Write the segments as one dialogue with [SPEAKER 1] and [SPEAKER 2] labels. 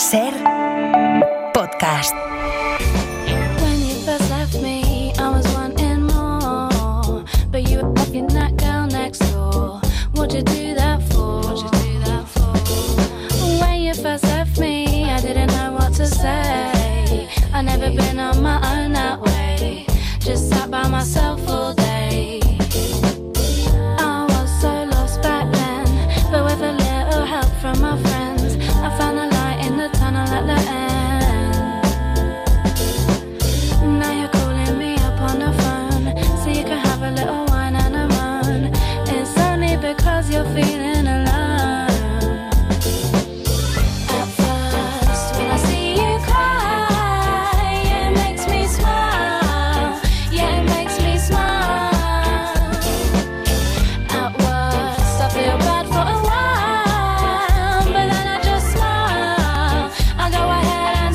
[SPEAKER 1] Ser podcast.
[SPEAKER 2] When you first left me, I was wanting more, but you were fucking that girl next door. What'd you do that for? When you first left me, I didn't know what to say. I never been on my own that way. Just sat by myself all day. I was so lost back then, but with a little help from my friends, I found a light in the tunnel at the end. Now you're calling me up on the phone, so you can have a little wine and a moan. It's only because you're feeling alone. At first, when I see you cry, yeah, it makes me smile. Yeah, it makes me smile. At worst, I feel bad for a while, but then I just smile. I go ahead and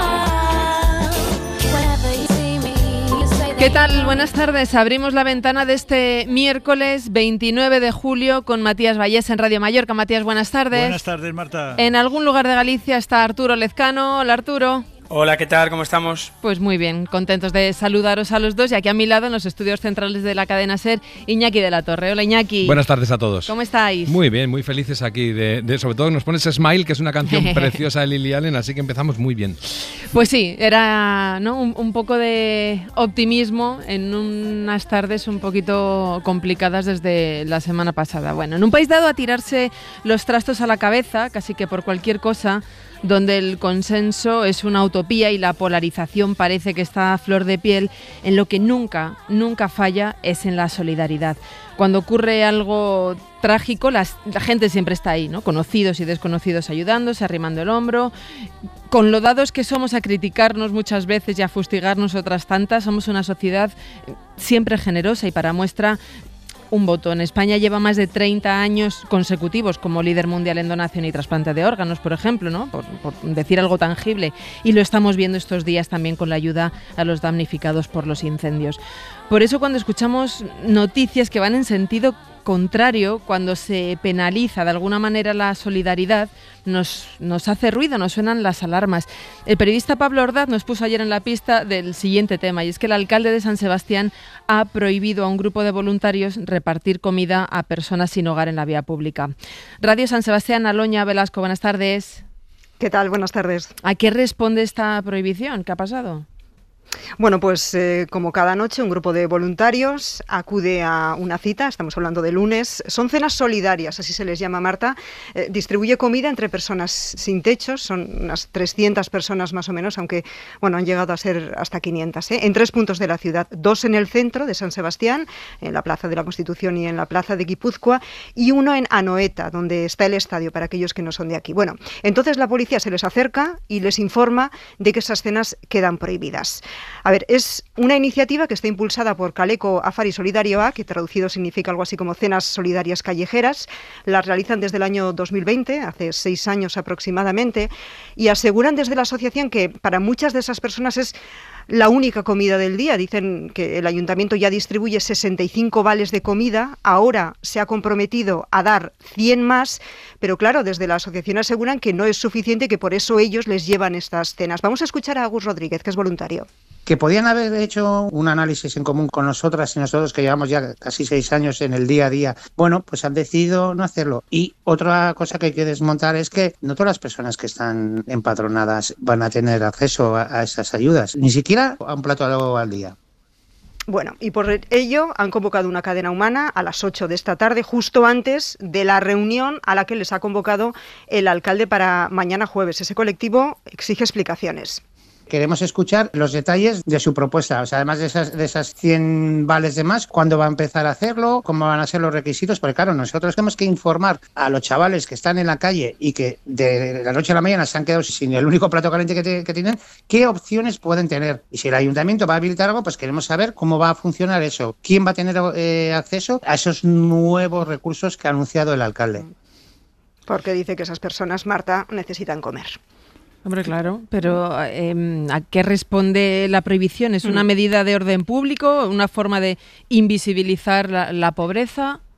[SPEAKER 2] smile. Whenever you see me, you say that.
[SPEAKER 3] ¿Qué tal? Buenas tardes. Abrimos la ventana de este miércoles 29 de julio con Matías Vallés en Radio Mallorca. Matías, buenas tardes.
[SPEAKER 4] Buenas tardes, Marta.
[SPEAKER 3] En algún lugar de Galicia está Arturo Lezcano. Hola, Arturo.
[SPEAKER 5] Hola, ¿qué tal? ¿Cómo estamos?
[SPEAKER 3] Pues muy bien, contentos de saludaros a los dos. Y aquí a mi lado, en los estudios centrales de la cadena SER, Iñaki de la Torre. Hola, Iñaki.
[SPEAKER 6] Buenas tardes a todos.
[SPEAKER 3] ¿Cómo estáis?
[SPEAKER 6] Muy bien, muy felices aquí. Sobre todo nos pones Smile, que es una canción preciosa de Lily Allen, así que empezamos muy bien.
[SPEAKER 3] Pues sí, era, ¿no? un poco de optimismo en unas tardes un poquito complicadas desde la semana pasada. Bueno, en un país dado a tirarse los trastos a la cabeza, casi que por cualquier cosa, donde el consenso es una utopía y la polarización parece que está a flor de piel, en lo que nunca falla es en la solidaridad. Cuando ocurre algo trágico, la gente siempre está ahí, ¿no? Conocidos y desconocidos ayudándose, arrimando el hombro. Con lo dados que somos a criticarnos muchas veces y a fustigarnos otras tantas, somos una sociedad siempre generosa y para muestra un voto. En España lleva más de 30 años consecutivos como líder mundial en donación y trasplante de órganos, por ejemplo, ¿no? Por decir algo tangible. Y lo estamos viendo estos días también con la ayuda a los damnificados por los incendios. Por eso, cuando escuchamos noticias que van en sentido contrario, cuando se penaliza de alguna manera la solidaridad, nos hace ruido, nos suenan las alarmas. El periodista Pablo Ordaz nos puso ayer en la pista del siguiente tema, y es que el alcalde de San Sebastián ha prohibido a un grupo de voluntarios repartir comida a personas sin hogar en la vía pública. Radio San Sebastián, Aloña Velasco, buenas tardes.
[SPEAKER 7] ¿Qué tal? Buenas tardes.
[SPEAKER 3] ¿A qué responde esta prohibición? ¿Qué ha pasado?
[SPEAKER 7] Bueno, pues como cada noche un grupo de voluntarios acude a una cita, estamos hablando de lunes, son cenas solidarias, así se les llama, Marta, distribuye comida entre personas sin techos, son unas 300 personas más o menos, aunque bueno, han llegado a ser hasta 500, en 3 puntos de la ciudad, 2 en el centro de San Sebastián, en la Plaza de la Constitución y en la Plaza de Guipúzcoa, y uno en Anoeta, donde está el estadio para aquellos que no son de aquí. Bueno, entonces la policía se les acerca y les informa de que esas cenas quedan prohibidas. A ver, es una iniciativa que está impulsada por Kaleco Afari Solidarioa, que traducido significa algo así como cenas solidarias callejeras. Las realizan desde el año 2020, hace 6 años aproximadamente, y aseguran desde la asociación que para muchas de esas personas es la única comida del día. Dicen que el ayuntamiento ya distribuye 65 vales de comida, ahora se ha comprometido a dar 100 más, pero claro, desde la asociación aseguran que no es suficiente y que por eso ellos les llevan estas cenas. Vamos a escuchar a Agus Rodríguez, que es voluntario.
[SPEAKER 8] Que podían haber hecho un análisis en común con nosotras y nosotros, que llevamos ya casi 6 años en el día a día. Bueno, pues han decidido no hacerlo. Y otra cosa que hay que desmontar es que no todas las personas que están empadronadas van a tener acceso a esas ayudas, ni siquiera a un plato al día.
[SPEAKER 7] Bueno, y por ello han convocado una cadena humana a las 8 de esta tarde, justo antes de la reunión a la que les ha convocado el alcalde para mañana jueves. Ese colectivo exige explicaciones.
[SPEAKER 8] Queremos escuchar los detalles de su propuesta, o sea, además de esas 100 vales de más, cuándo va a empezar a hacerlo, cómo van a ser los requisitos, porque claro, nosotros tenemos que informar a los chavales que están en la calle y que de la noche a la mañana se han quedado sin el único plato caliente que tienen, qué opciones pueden tener. Y si el ayuntamiento va a habilitar algo, pues queremos saber cómo va a funcionar eso, quién va a tener acceso a esos nuevos recursos que ha anunciado el alcalde.
[SPEAKER 7] Porque dice que esas personas, Marta, necesitan comer.
[SPEAKER 3] Hombre, claro, pero ¿a qué responde la prohibición? ¿Es una medida de orden público, una forma de invisibilizar la pobreza?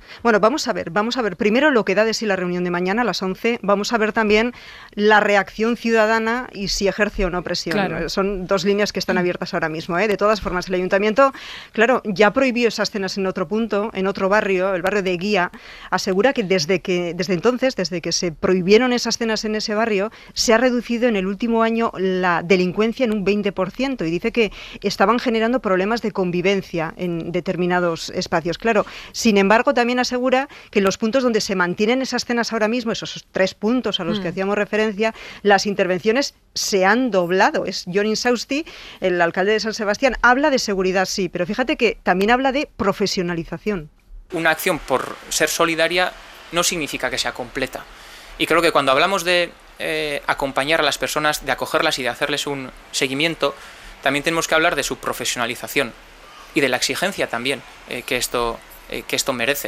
[SPEAKER 7] Bueno, vamos a ver primero lo que da de sí la reunión de mañana a las 11, vamos a ver también la reacción ciudadana y si ejerce o no presión.
[SPEAKER 3] Claro.
[SPEAKER 7] Son dos líneas que están abiertas ahora mismo, ¿eh? De todas formas, el ayuntamiento, claro, ya prohibió esas cenas en otro punto, en otro barrio, el barrio de Guía, asegura que desde entonces, desde que se prohibieron esas cenas en ese barrio, se ha reducido en el último año la delincuencia en un 20% y dice que estaban generando problemas de convivencia en determinados espacios. Claro, sin embargo, también asegura que en los puntos donde se mantienen esas cenas ahora mismo, esos 3 puntos a los que hacíamos referencia, las intervenciones se han doblado. Es Jon Insausti, el alcalde de San Sebastián, habla de seguridad, sí, pero fíjate que también habla de profesionalización.
[SPEAKER 5] Una acción por ser solidaria no significa que sea completa. Y creo que cuando hablamos de acompañar a las personas, de acogerlas y de hacerles un seguimiento, también tenemos que hablar de su profesionalización y de la exigencia también que esto merece.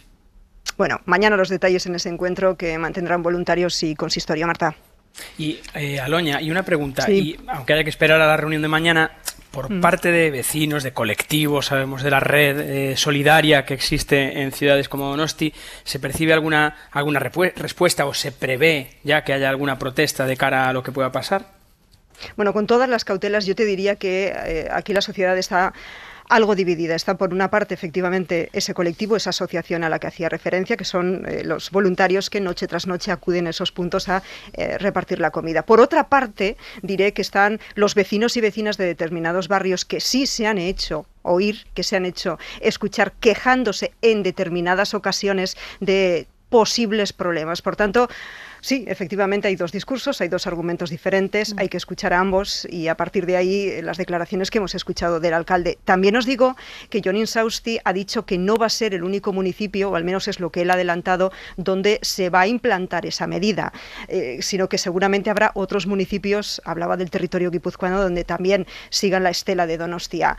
[SPEAKER 7] Bueno, mañana los detalles en ese encuentro que mantendrán voluntarios y consistorio. Marta.
[SPEAKER 5] Y Aloña, y una pregunta,
[SPEAKER 7] Sí.
[SPEAKER 5] y aunque haya que esperar a la reunión de mañana, por parte de vecinos, de colectivos, sabemos de la red solidaria que existe en ciudades como Donosti, ¿se percibe alguna respuesta o se prevé ya que haya alguna protesta de cara a lo que pueda pasar?
[SPEAKER 7] Bueno, con todas las cautelas, yo te diría que aquí la sociedad está algo dividida. Está por una parte, efectivamente, ese colectivo, esa asociación a la que hacía referencia, que son los voluntarios que noche tras noche acuden a esos puntos a repartir la comida. Por otra parte, diré que están los vecinos y vecinas de determinados barrios que sí se han hecho oír, que se han hecho escuchar, quejándose en determinadas ocasiones de posibles problemas. Por tanto, sí, efectivamente hay dos discursos, hay dos argumentos diferentes, hay que escuchar a ambos y a partir de ahí las declaraciones que hemos escuchado del alcalde. También os digo que Jon Insausti ha dicho que no va a ser el único municipio, o al menos es lo que él ha adelantado, donde se va a implantar esa medida, sino que seguramente habrá otros municipios, hablaba del territorio guipuzcoano, donde también sigan la estela de Donostia.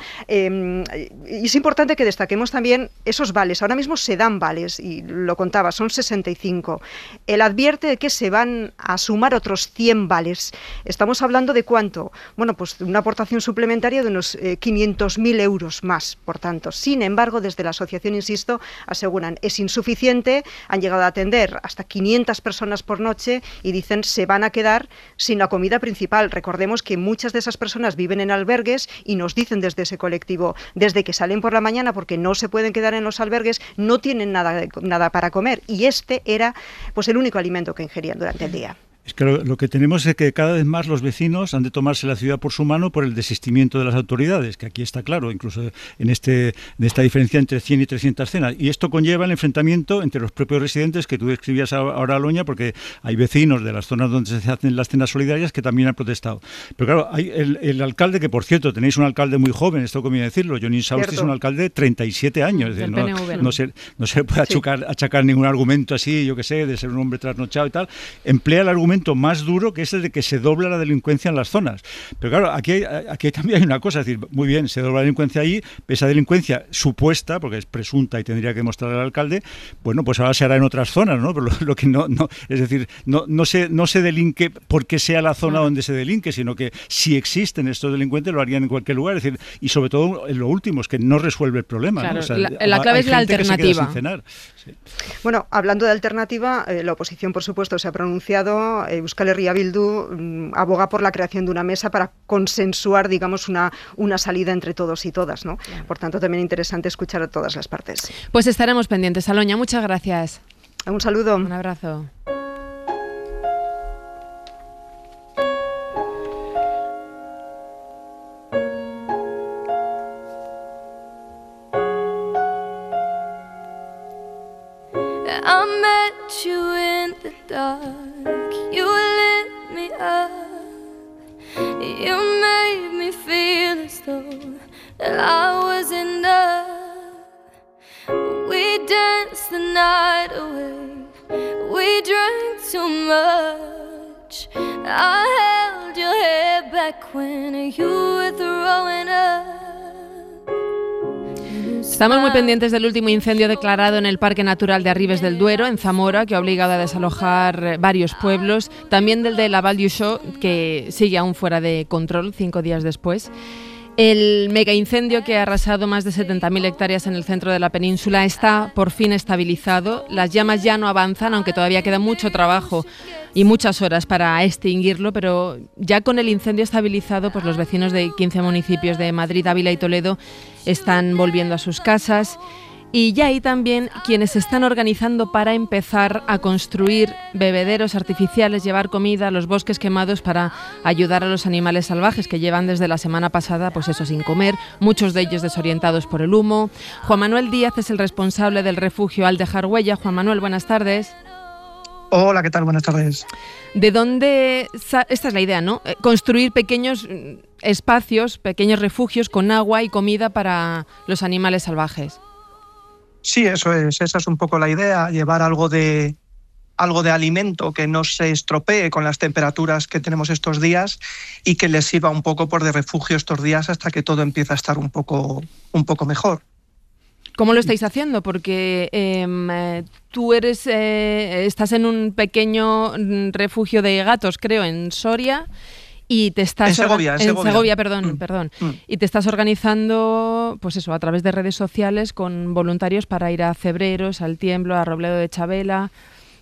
[SPEAKER 7] Y es importante que destaquemos también esos vales. Ahora mismo se dan vales, y lo contaba, son 65. Él advierte de que se van a sumar otros 100 vales. Estamos hablando de ¿cuánto? Bueno, pues de una aportación suplementaria de unos 500.000 euros más, por tanto. Sin embargo, desde la asociación, insisto, aseguran es insuficiente, han llegado a atender hasta 500 personas por noche y dicen se van a quedar sin la comida principal. Recordemos que muchas de esas personas viven en albergues y nos dicen desde ese colectivo, desde que salen por la mañana porque no se pueden quedar en los albergues, no tienen nada para comer y este era pues el único alimento que ingerían durante el día.
[SPEAKER 4] Es que lo que tenemos es que cada vez más los vecinos han de tomarse la ciudad por su mano por el desistimiento de las autoridades, que aquí está claro, incluso en esta diferencia entre 100 y 300 cenas. Y esto conlleva el enfrentamiento entre los propios residentes que tú describías ahora, Aloña, porque hay vecinos de las zonas donde se hacen las cenas solidarias que también han protestado. Pero claro, hay el alcalde, que por cierto, tenéis un alcalde muy joven, esto conviene decirlo, Jon Insausti es un alcalde de 37 años. Es decir, no se puede achacar ningún argumento así, yo qué sé, de ser un hombre trasnochado y tal. Emplea el argumento más duro, que es el de que se dobla la delincuencia en las zonas. Pero claro, aquí también hay una cosa, es decir, muy bien, se dobla la delincuencia allí, esa delincuencia supuesta, porque es presunta y tendría que mostrar al alcalde, bueno, pues ahora se hará en otras zonas, ¿no? Pero lo que no, es decir, no se delinque porque sea la zona donde se delinque, sino que si existen estos delincuentes lo harían en cualquier lugar, es decir, y sobre todo en lo último, es que no resuelve el problema.
[SPEAKER 3] Claro,
[SPEAKER 4] ¿no? O sea,
[SPEAKER 3] la clave es la alternativa.
[SPEAKER 4] Sí.
[SPEAKER 7] Bueno, hablando de alternativa, la oposición, por supuesto, se ha pronunciado. Euskal Herria Bildu aboga por la creación de una mesa para consensuar, digamos, una salida entre todos y todas, ¿no? Claro. Por tanto, también interesante escuchar a todas las partes.
[SPEAKER 3] Pues estaremos pendientes. Aloña, muchas gracias.
[SPEAKER 7] Un saludo.
[SPEAKER 3] Un abrazo.
[SPEAKER 2] I met you in the dark, you lit me up, you made me feel as though that I was enough. We danced the night away, we drank too much, I held your hair back when you were throwing up.
[SPEAKER 3] Estamos muy pendientes del último incendio declarado en el Parque Natural de Arribes del Duero, en Zamora, que ha obligado a desalojar varios pueblos. También del de la Val d'Uixó, que sigue aún fuera de control 5 días después. El mega incendio que ha arrasado más de 70.000 hectáreas en el centro de la península está por fin estabilizado. Las llamas ya no avanzan, aunque todavía queda mucho trabajo y muchas horas para extinguirlo, pero ya con el incendio estabilizado, pues los vecinos de 15 municipios de Madrid, Ávila y Toledo están volviendo a sus casas. Y ya hay también quienes se están organizando para empezar a construir bebederos artificiales, llevar comida a los bosques quemados para ayudar a los animales salvajes que llevan desde la semana pasada, pues eso, sin comer, muchos de ellos desorientados por el humo. Juan Manuel Díaz es el responsable del refugio Al Dejar Huella. Juan Manuel, buenas tardes.
[SPEAKER 9] Hola, ¿qué tal? Buenas tardes.
[SPEAKER 3] ¿De dónde? Esta es la idea, ¿no? Construir pequeños espacios, pequeños refugios con agua y comida para los animales salvajes.
[SPEAKER 9] Sí, eso es. Esa es un poco la idea, llevar algo de alimento que no se estropee con las temperaturas que tenemos estos días y que les sirva un poco por de refugio estos días hasta que todo empiece a estar un poco mejor.
[SPEAKER 3] ¿Cómo lo estáis haciendo? Porque tú estás en un pequeño refugio de gatos, creo, en Soria. Y te estás
[SPEAKER 9] en
[SPEAKER 3] Segovia, perdón. Y te estás organizando, pues eso, a través de redes sociales con voluntarios para ir a Cebreros, al Tiemblo, a Robledo de Chabela.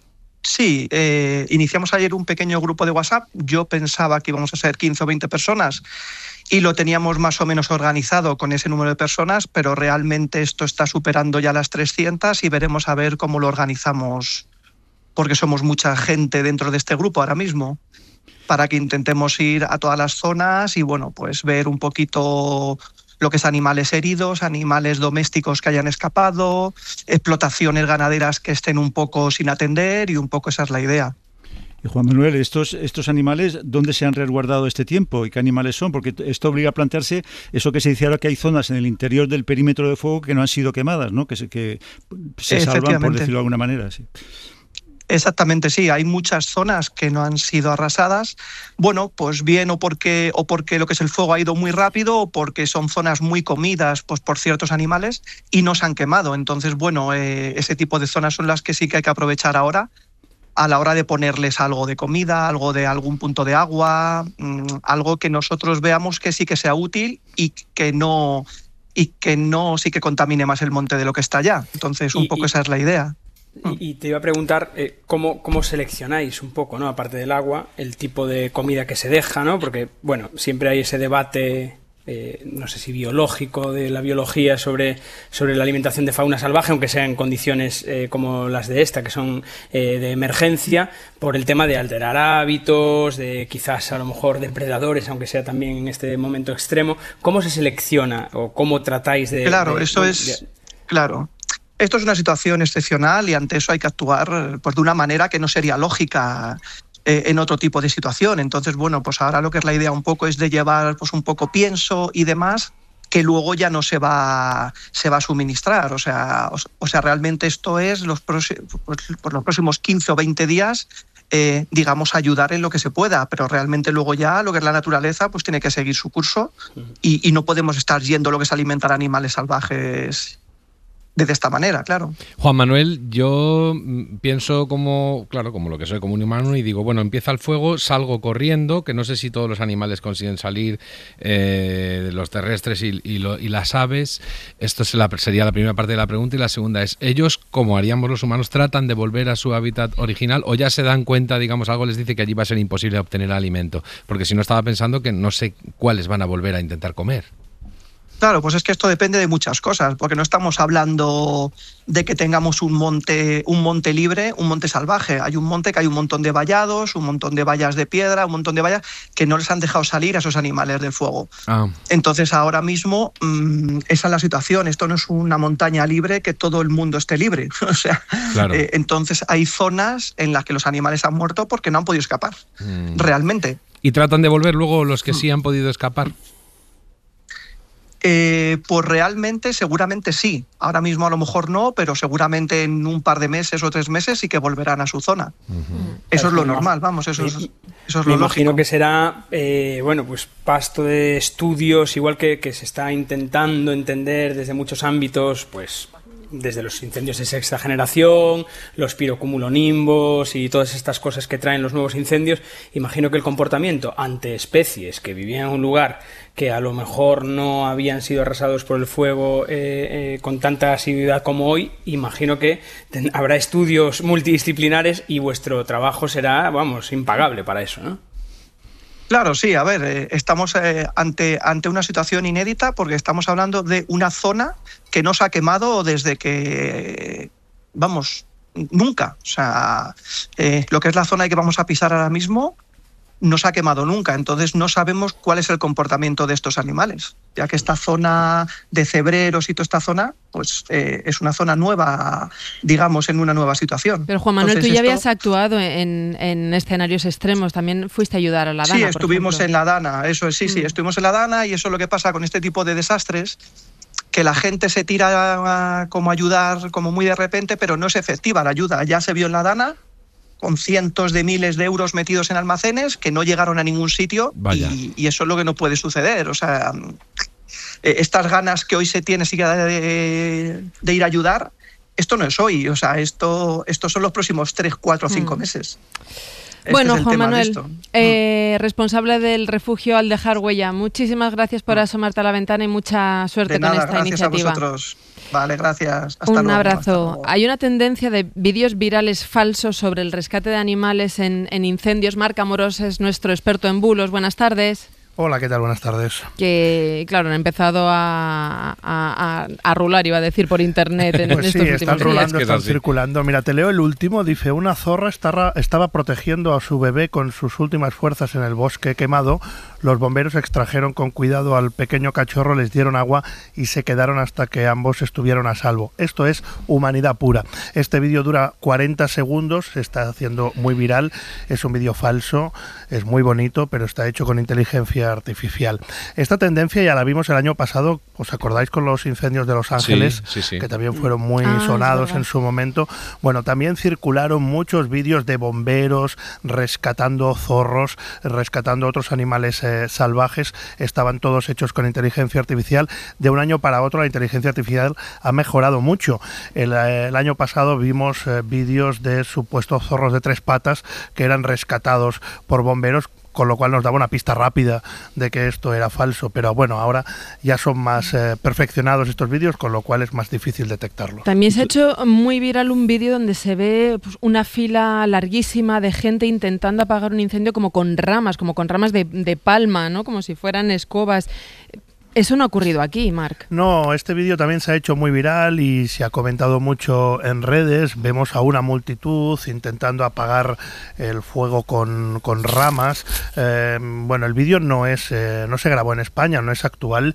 [SPEAKER 9] Sí, iniciamos ayer un pequeño grupo de WhatsApp. Yo pensaba que íbamos a ser 15 o 20 personas y lo teníamos más o menos organizado con ese número de personas, pero realmente esto está superando ya las 300 y veremos a ver cómo lo organizamos, porque somos mucha gente dentro de este grupo ahora mismo, para que intentemos ir a todas las zonas y bueno, pues ver un poquito lo que es animales heridos, animales domésticos que hayan escapado, explotaciones ganaderas que estén un poco sin atender y un poco esa es la idea.
[SPEAKER 4] Y Juan Manuel, estos animales, ¿dónde se han resguardado este tiempo y qué animales son? Porque esto obliga a plantearse eso que se dice ahora, que hay zonas en el interior del perímetro de fuego que no han sido quemadas, ¿no? Que se salvan, por decirlo de alguna manera. Sí.
[SPEAKER 9] Exactamente, sí. Hay muchas zonas que no han sido arrasadas. Bueno, pues bien o porque lo que es el fuego ha ido muy rápido o porque son zonas muy comidas pues, por ciertos animales y no se han quemado. Entonces, bueno, ese tipo de zonas son las que sí que hay que aprovechar ahora a la hora de ponerles algo de comida, algo de algún punto de agua, algo que nosotros veamos que sí que sea útil y que no sí que contamine más el monte de lo que está allá. Entonces, un poco esa es la idea.
[SPEAKER 10] Y te iba a preguntar cómo seleccionáis un poco, ¿no? Aparte del agua, el tipo de comida que se deja, ¿no? Porque, bueno, siempre hay ese debate, no sé si biológico, de la biología sobre la alimentación de fauna salvaje, aunque sea en condiciones como las de esta, que son de emergencia, por el tema de alterar hábitos, de quizás a lo mejor depredadores, aunque sea también en este momento extremo. ¿Cómo se selecciona o cómo tratáis de...?
[SPEAKER 9] Claro, claro. Esto es una situación excepcional y ante eso hay que actuar pues, de una manera que no sería lógica en otro tipo de situación. Entonces, bueno, pues ahora lo que es la idea un poco es de llevar pues, un poco pienso y demás que luego ya no se va a suministrar. O sea, realmente esto es por los próximos 15 o 20 días, digamos, ayudar en lo que se pueda, pero realmente luego ya lo que es la naturaleza pues tiene que seguir su curso y no podemos estar yendo lo que es alimentar animales salvajes de esta manera, claro.
[SPEAKER 6] Juan Manuel, yo pienso como lo que soy, como un humano, y digo, bueno, empieza el fuego, salgo corriendo, que no sé si todos los animales consiguen salir, los terrestres y las aves. Esto sería la primera parte de la pregunta, y la segunda es, ¿ellos, como haríamos los humanos, tratan de volver a su hábitat original o ya se dan cuenta, digamos, algo les dice que allí va a ser imposible obtener alimento? Porque si no, estaba pensando que no sé cuáles van a volver a intentar comer.
[SPEAKER 9] Claro, pues es que esto depende de muchas cosas, porque no estamos hablando de que tengamos un monte libre, un monte salvaje. Hay un monte que hay un montón de vallados, un montón de vallas de piedra, un montón de vallas que no les han dejado salir a esos animales del fuego. Entonces ahora mismo esa es la situación. Esto no es una montaña libre que todo el mundo esté libre. O sea, claro. Entonces hay zonas en las que los animales han muerto porque no han podido escapar, realmente.
[SPEAKER 6] ¿Y tratan de volver luego los que sí han podido escapar?
[SPEAKER 9] Pues realmente, seguramente sí. Ahora mismo a lo mejor no, pero seguramente en un par de meses o 3 meses sí que volverán a su zona. Eso es lo normal, vamos, eso es lo lógico.
[SPEAKER 10] Me imagino que será, pues pasto de estudios, igual que se está intentando entender desde muchos ámbitos, pues desde los incendios de sexta generación, los pirocumulonimbos y todas estas cosas que traen los nuevos incendios, imagino que el comportamiento ante especies que vivían en un lugar que a lo mejor no habían sido arrasados por el fuego con tanta asiduidad como hoy, imagino que habrá estudios multidisciplinares y vuestro trabajo será, vamos, impagable para eso, ¿no?
[SPEAKER 9] Claro, sí, a ver, estamos ante una situación inédita porque estamos hablando de una zona que no se ha quemado desde que, vamos, nunca. O sea, lo que es la zona que vamos a pisar ahora mismo no se ha quemado nunca, entonces no sabemos cuál es el comportamiento de estos animales, ya que esta zona de cebreros y toda esta zona, pues es una zona nueva, digamos, en una nueva situación.
[SPEAKER 3] Pero Juan Manuel,
[SPEAKER 9] entonces,
[SPEAKER 3] tú ya habías actuado en escenarios extremos, también fuiste a ayudar a la Dana.
[SPEAKER 9] Sí, estuvimos
[SPEAKER 3] por ejemplo.
[SPEAKER 9] en la Dana, eso es, sí, estuvimos en la Dana y eso es lo que pasa con este tipo de desastres, que la gente se tira como a ayudar como muy de repente, pero no es efectiva la ayuda. Ya se vio en la Dana, con cientos de miles de euros metidos en almacenes que no llegaron a ningún sitio y eso es lo que no puede suceder. O sea, estas ganas que hoy se tiene de ir a ayudar, esto no es hoy, o sea, estos son los próximos 3, 4, 5 meses.
[SPEAKER 3] Bueno, Juan Manuel, responsable del refugio Aldejar Huella, muchísimas gracias por asomarte a la ventana y mucha suerte
[SPEAKER 9] de nada,
[SPEAKER 3] con esta
[SPEAKER 9] gracias
[SPEAKER 3] iniciativa.
[SPEAKER 9] A vosotros. Vale, gracias. Hasta
[SPEAKER 3] Un
[SPEAKER 9] luego,
[SPEAKER 3] abrazo.
[SPEAKER 9] hasta luego.
[SPEAKER 3] Hay una tendencia de vídeos virales falsos sobre el rescate de animales en incendios. Marc Amorós es nuestro experto en bulos. Buenas tardes.
[SPEAKER 11] Hola, ¿qué tal? Buenas tardes.
[SPEAKER 3] Que, claro, han empezado a rular, iba a decir, por internet en
[SPEAKER 11] pues
[SPEAKER 3] estos últimos
[SPEAKER 11] están
[SPEAKER 3] días.
[SPEAKER 11] rulando, están circulando. Mira, te leo el último. Dice, una zorra estaba protegiendo a su bebé con sus últimas fuerzas en el bosque quemado. Los bomberos extrajeron con cuidado al pequeño cachorro, les dieron agua y se quedaron hasta que ambos estuvieron a salvo. Esto es humanidad pura. Este vídeo dura 40 segundos, se está haciendo muy viral. Es un vídeo falso, es muy bonito, pero está hecho con inteligencia artificial. Esta tendencia ya la vimos el año pasado, ¿os acordáis con los incendios de Los Ángeles?
[SPEAKER 6] Sí.
[SPEAKER 11] Que también fueron muy sonados en su momento. Bueno, también circularon muchos vídeos de bomberos rescatando zorros, rescatando otros animales salvajes. Estaban todos hechos con inteligencia artificial. De un año para otro la inteligencia artificial ha mejorado mucho. El año pasado vimos vídeos de supuestos zorros de 3 patas que eran rescatados por bomberos, con lo cual nos daba una pista rápida de que esto era falso, pero bueno, ahora ya son más perfeccionados estos vídeos, con lo cual es más difícil detectarlos.
[SPEAKER 3] También se ha hecho muy viral un vídeo donde se ve pues, una fila larguísima de gente intentando apagar un incendio como con ramas de palma, ¿no? Como si fueran escobas. Eso no ha ocurrido aquí, Marc.
[SPEAKER 11] No, este vídeo también se ha hecho muy viral y se ha comentado mucho en redes. Vemos a una multitud intentando apagar el fuego con ramas. Bueno, el vídeo no se grabó en España, no es actual,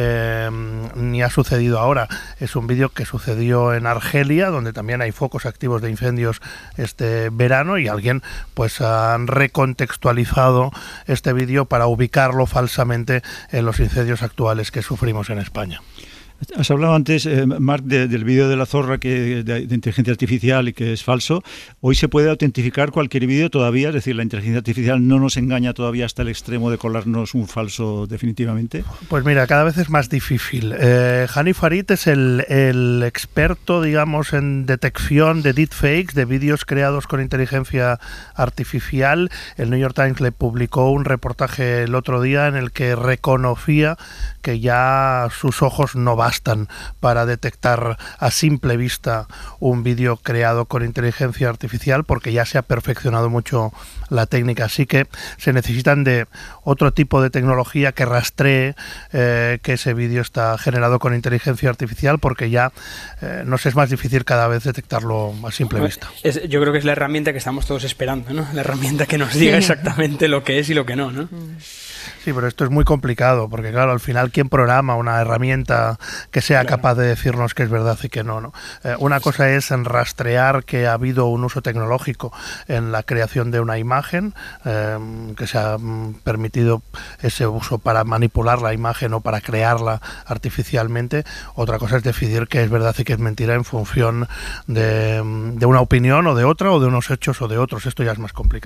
[SPEAKER 11] ni ha sucedido ahora. Es un vídeo que sucedió en Argelia, donde también hay focos activos de incendios este verano, y alguien pues han recontextualizado este vídeo para ubicarlo falsamente en los incendios actuales que sufrimos en España.
[SPEAKER 4] Has hablado antes, Marc, del vídeo de la zorra de inteligencia artificial y que es falso. Hoy se puede autentificar cualquier vídeo todavía, es decir, la inteligencia artificial no nos engaña todavía hasta el extremo de colarnos un falso definitivamente.
[SPEAKER 11] Pues mira, cada vez es más difícil. Hanif Farid es el experto, digamos, en detección de deepfakes, de vídeos creados con inteligencia artificial. El New York Times le publicó un reportaje el otro día en el que reconocía que ya sus ojos no bastan para detectar a simple vista un vídeo creado con inteligencia artificial, porque ya se ha perfeccionado mucho la técnica. Así que se necesitan de otro tipo de tecnología que rastree que ese vídeo está generado con inteligencia artificial, porque ya nos es más difícil cada vez detectarlo a simple vista.
[SPEAKER 10] Yo creo que es la herramienta que estamos todos esperando, ¿no? La herramienta que nos diga exactamente lo que es y lo que no, ¿no?
[SPEAKER 11] Sí, pero esto es muy complicado, porque claro, al final, ¿quién programa una herramienta que sea capaz de decirnos que es verdad y que no? Una cosa es en rastrear que ha habido un uso tecnológico en la creación de una imagen, que se ha permitido ese uso para manipular la imagen o para crearla artificialmente. Otra cosa es decidir que es verdad y que es mentira en función de una opinión o de otra, o de unos hechos o de otros. Esto ya es más complicado.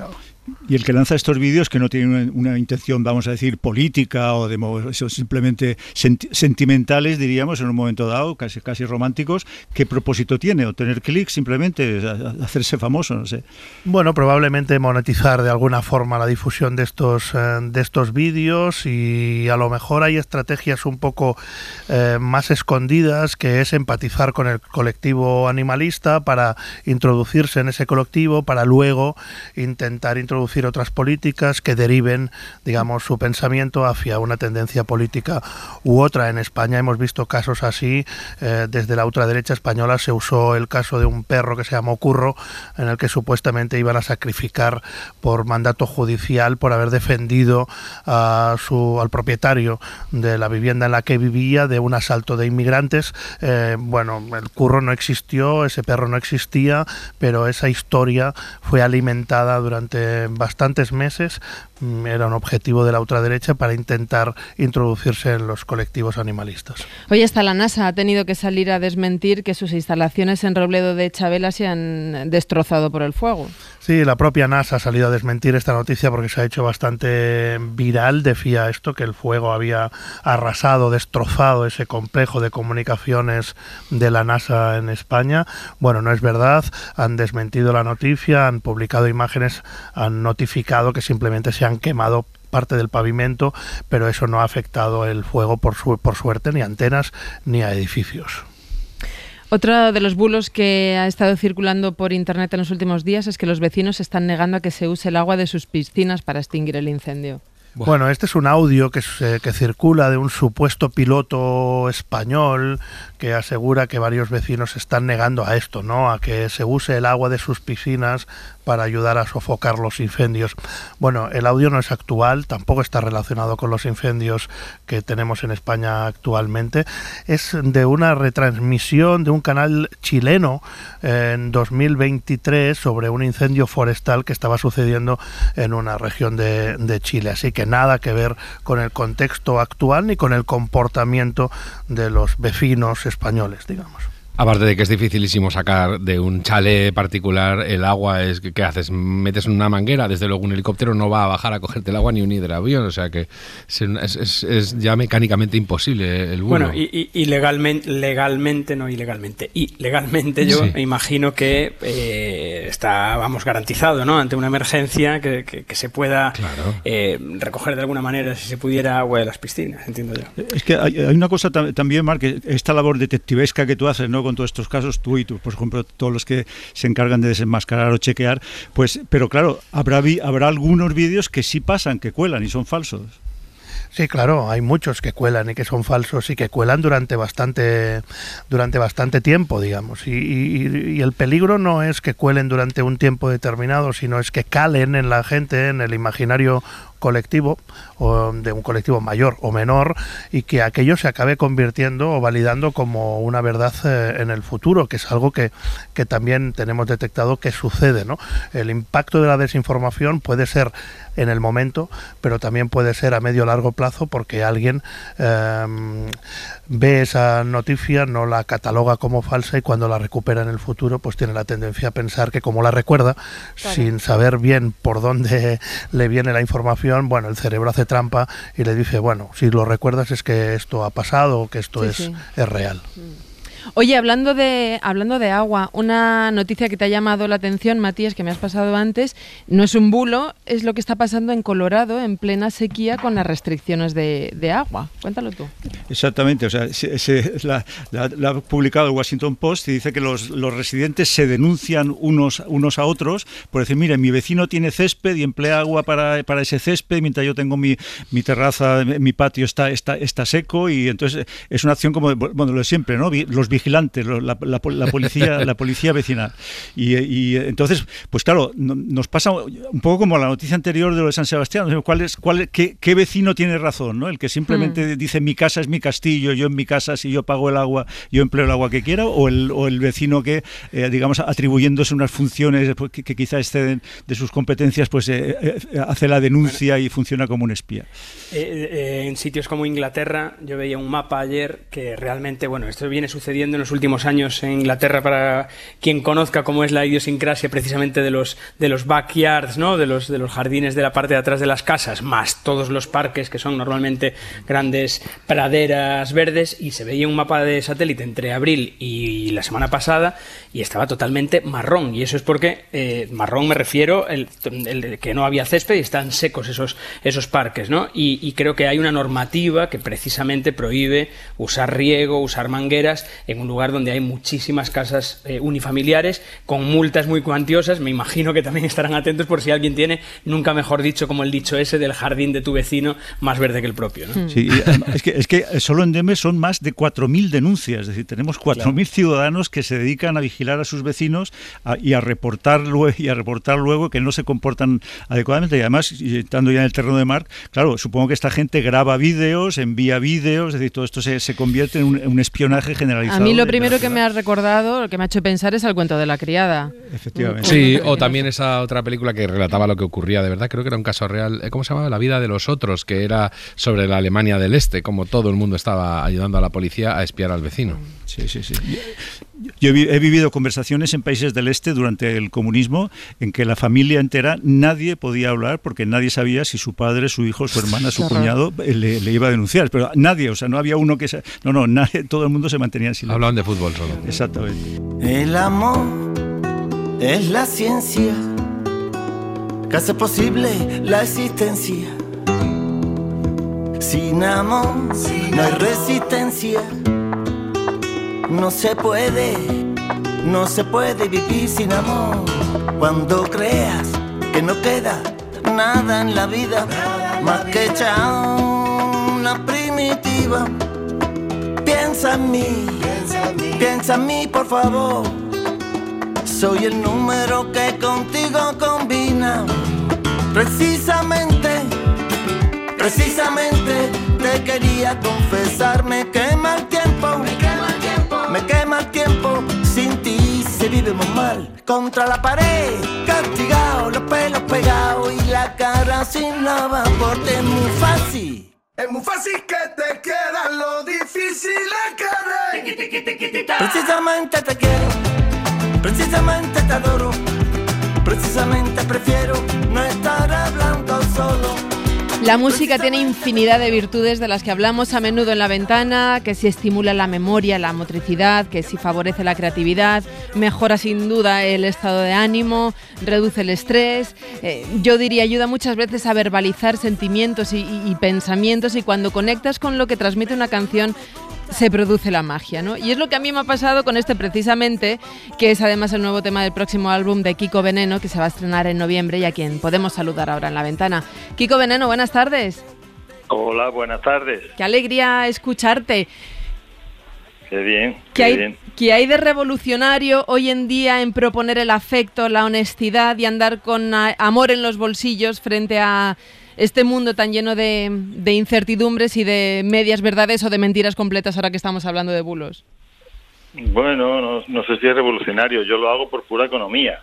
[SPEAKER 4] Y el que lanza estos vídeos, que no tiene una intención, vamos a decir, política o son simplemente sentimentales, diríamos, en un momento dado, casi románticos, ¿qué propósito tiene? ¿O tener clics simplemente? ¿Hacerse famoso? No sé.
[SPEAKER 11] Bueno, probablemente monetizar de alguna forma la difusión de estos vídeos, y a lo mejor hay estrategias un poco más escondidas, que es empatizar con el colectivo animalista para introducirse en ese colectivo, para luego intentar introducir otras políticas que deriven, digamos, su pensamiento hacia una tendencia política u otra. En España hemos visto casos así. Desde la ultraderecha española se usó el caso de un perro que se llamó Curro, en el que supuestamente iban a sacrificar por mandato judicial por haber defendido al propietario de la vivienda en la que vivía de un asalto de inmigrantes. Bueno, el Curro no existió, ese perro no existía, pero esa historia fue alimentada durante bastantes meses. Era un objetivo de la ultraderecha para intentar introducirse en los colectivos animalistas.
[SPEAKER 3] Hoy hasta la NASA ha tenido que salir a desmentir que sus instalaciones en Robledo de Chabela se han destrozado por el fuego.
[SPEAKER 11] Sí, la propia NASA ha salido a desmentir esta noticia porque se ha hecho bastante viral. Decía esto, que el fuego había arrasado, destrozado ese complejo de comunicaciones de la NASA en España. Bueno, no es verdad. Han desmentido la noticia, han publicado imágenes, han notificado que simplemente se han quemado parte del pavimento, pero eso no ha afectado el fuego, por suerte, ni a antenas ni a edificios.
[SPEAKER 3] Otro de los bulos que ha estado circulando por internet en los últimos días es que los vecinos están negando a que se use el agua de sus piscinas para extinguir el incendio.
[SPEAKER 11] Bueno, este es un audio que circula de un supuesto piloto español que asegura que varios vecinos están negando a esto, ¿no? A que se use el agua de sus piscinas para ayudar a sofocar los incendios. Bueno, el audio no es actual, tampoco está relacionado con los incendios que tenemos en España actualmente. Es de una retransmisión de un canal chileno en 2023 sobre un incendio forestal que estaba sucediendo en una región de Chile. Así que nada que ver con el contexto actual ni con el comportamiento de los vecinos españoles, digamos.
[SPEAKER 6] Aparte de que es dificilísimo sacar de un chalet particular el agua, ¿qué haces? Metes en una manguera, desde luego un helicóptero no va a bajar a cogerte el agua ni un hidroavión, o sea que es ya mecánicamente imposible el bulo.
[SPEAKER 10] Bueno, y legalmente yo sí imagino que vamos garantizado, ¿no? Ante una emergencia que se pueda recoger de alguna manera, si se pudiera, agua de las piscinas, entiendo yo.
[SPEAKER 4] Es que hay una cosa también, Marc, esta labor detectivesca que tú haces, ¿no? Con todos estos casos, tú, por ejemplo, todos los que se encargan de desenmascarar o chequear, pues, pero claro, habrá algunos vídeos que sí pasan, que cuelan y son falsos.
[SPEAKER 11] Sí, claro, hay muchos que cuelan y que son falsos y que cuelan durante bastante tiempo, digamos. Y el peligro no es que cuelen durante un tiempo determinado, sino es que calen en la gente, en el imaginario colectivo, o de un colectivo mayor o menor, y que aquello se acabe convirtiendo o validando como una verdad en el futuro, que es algo que también tenemos detectado que sucede, ¿no? El impacto de la desinformación puede ser en el momento, pero también puede ser a medio o largo plazo, porque alguien ve esa noticia, no la cataloga como falsa, y cuando la recupera en el futuro, pues tiene la tendencia a pensar que, como la recuerda, claro, sin saber bien por dónde le viene la información, bueno, el cerebro hace trampa y le dice, bueno, si lo recuerdas es que esto ha pasado, o que esto es real.
[SPEAKER 3] Oye, hablando de agua, una noticia que te ha llamado la atención, Matías, que me has pasado antes, no es un bulo, es lo que está pasando en Colorado en plena sequía con las restricciones de agua. Cuéntalo tú.
[SPEAKER 4] Exactamente, o sea, la ha publicado el Washington Post y dice que los residentes se denuncian unos a otros por decir, mira, mi vecino tiene césped y emplea agua para ese césped, mientras yo tengo mi terraza, mi patio está seco, y entonces es una acción como, bueno, lo de siempre, ¿no? Los vigilantes, la policía vecinal. Y entonces, pues claro, nos pasa un poco como la noticia anterior de lo de San Sebastián. ¿Qué vecino tiene razón, ¿no? El que simplemente dice, mi casa es mi castillo, yo en mi casa, si yo pago el agua, yo empleo el agua que quiera, o el vecino que, digamos, atribuyéndose unas funciones que quizá exceden de sus competencias, pues hace la denuncia y funciona como un espía.
[SPEAKER 10] En sitios como Inglaterra, yo veía un mapa ayer que realmente, bueno, esto viene sucediendo sucediendo en los últimos años en Inglaterra, para quien conozca cómo es la idiosincrasia precisamente de los backyards, ¿no? de los jardines de la parte de atrás de las casas, más todos los parques que son normalmente grandes praderas verdes, y se veía un mapa de satélite entre abril y la semana pasada y estaba totalmente marrón, y eso es porque marrón me refiero el que no había césped y están secos esos parques, ¿no? Y creo que hay una normativa que precisamente prohíbe usar riego, usar mangueras en un lugar donde hay muchísimas casas unifamiliares con multas muy cuantiosas. Me imagino que también estarán atentos por si alguien tiene, nunca mejor dicho, como el dicho ese del jardín de tu vecino más verde que el propio, ¿no?
[SPEAKER 4] Sí, es que solo en Deme son más de 4.000 denuncias, es decir, tenemos 4.000 ciudadanos que se dedican a vigilar a sus vecinos y a reportar luego que no se comportan adecuadamente. Y además, estando ya en el terreno de Marc, claro, supongo que esta gente graba vídeos, envía vídeos, es decir, todo esto se convierte en un espionaje generalizado.
[SPEAKER 3] A mí lo primero que me ha recordado, lo que me ha hecho pensar es el cuento de la criada.
[SPEAKER 4] Efectivamente.
[SPEAKER 6] Sí, o también esa otra película que relataba lo que ocurría de verdad, creo que era un caso real, ¿cómo se llamaba? La vida de los otros, que era sobre la Alemania del Este, como todo el mundo estaba ayudando a la policía a espiar al vecino.
[SPEAKER 4] Sí. Yo he vivido conversaciones en países del este durante el comunismo en que la familia entera, nadie podía hablar porque nadie sabía si su padre, su hijo, su hermana, su cuñado le iba a denunciar. Pero nadie, o sea, no había uno que... nadie, todo el mundo se mantenía en silencio.
[SPEAKER 6] Hablaban de fútbol solo.
[SPEAKER 4] Exactamente.
[SPEAKER 12] El amor es la ciencia que hace posible la existencia. Sin amor no hay resistencia. No se puede vivir sin amor. Cuando creas que no queda nada en la vida más que echar una primitiva, piensa en mí, por favor. Soy el número que contigo combina. Precisamente te quería confesar. Me quema el tiempo, sin ti se vive muy mal. Contra la pared, castigado, los pelos pegados y la cara sin lavar, porque es muy fácil que te queda, lo difícil es querer. Precisamente te quiero, precisamente te adoro, precisamente prefiero no estar hablando solo.
[SPEAKER 3] La música tiene infinidad de virtudes de las que hablamos a menudo en La Ventana, que si estimula la memoria, la motricidad, que si favorece la creatividad, mejora sin duda el estado de ánimo, reduce el estrés. Yo diría, ayuda muchas veces a verbalizar sentimientos y pensamientos, y cuando conectas con lo que transmite una canción, se produce la magia, ¿no? Y es lo que a mí me ha pasado con este precisamente, que es además el nuevo tema del próximo álbum de Kiko Veneno, que se va a estrenar en noviembre y a quien podemos saludar ahora en La Ventana. Kiko Veneno, buenas tardes.
[SPEAKER 13] Hola, buenas tardes.
[SPEAKER 3] Qué alegría escucharte.
[SPEAKER 13] Qué bien,
[SPEAKER 3] ¿Qué hay de revolucionario hoy en día en proponer el afecto, la honestidad y andar con amor en los bolsillos frente a este mundo tan lleno de incertidumbres y de medias verdades o de mentiras completas, ahora que estamos hablando de bulos?
[SPEAKER 13] Bueno, no sé si es revolucionario, yo lo hago por pura economía.